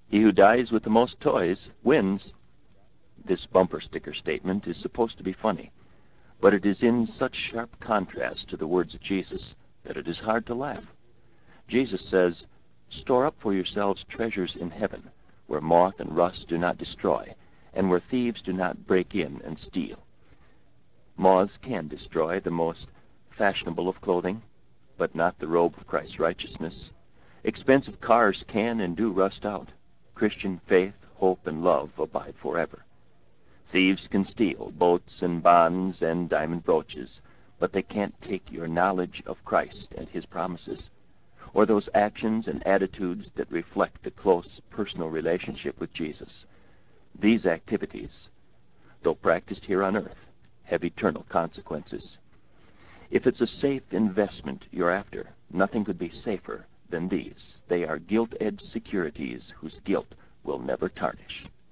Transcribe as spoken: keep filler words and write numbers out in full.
He who dies with the most toys wins. This bumper sticker statement is supposed to be funny, but it is in such sharp contrast to the words of Jesus that it is hard to laugh. Jesus says, "Store up for yourselves treasures in heaven, where moth and rust do not destroy, and where thieves do not break in and steal." Moths can destroy the most fashionable of clothing, but not the robe of Christ's righteousness. Expensive cars can and do rust out. Christian faith, hope, and love abide forever. Thieves can steal boats and bonds and diamond brooches, but they can't take your knowledge of Christ and his promises, or those actions and attitudes that reflect a close personal relationship with Jesus. These activities, though practiced here on earth, have eternal consequences. If it's a safe investment you're after, nothing could be safer than these. They are gilt-edged securities whose gilt will never tarnish.